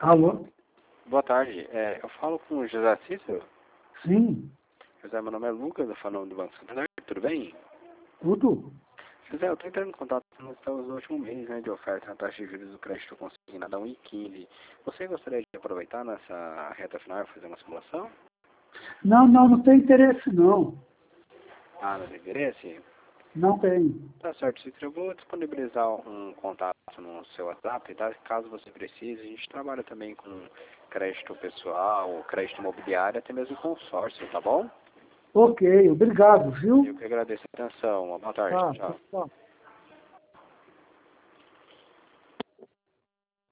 Alô? Boa tarde. Eu falo com o José Cícero. Sim, José, meu nome é Lucas, eu falo do Banco Santander. Tudo bem? tudo? José, eu estou entrando em contato com nós estamos no último mês, né, de oferta na taxa de juros do crédito consignado a 1,15. Você gostaria de aproveitar nessa reta final e fazer uma simulação? Não tem interesse não. Ah, não tem interesse? Não tem. Tá certo, Cícero. Eu vou disponibilizar um contato no seu WhatsApp, tá? Caso você precise. A gente trabalha também com crédito pessoal, crédito imobiliário, até mesmo consórcio, tá bom? Ok, obrigado, viu? Eu que agradeço a atenção. Uma boa tarde. Tá, Tchau. tá.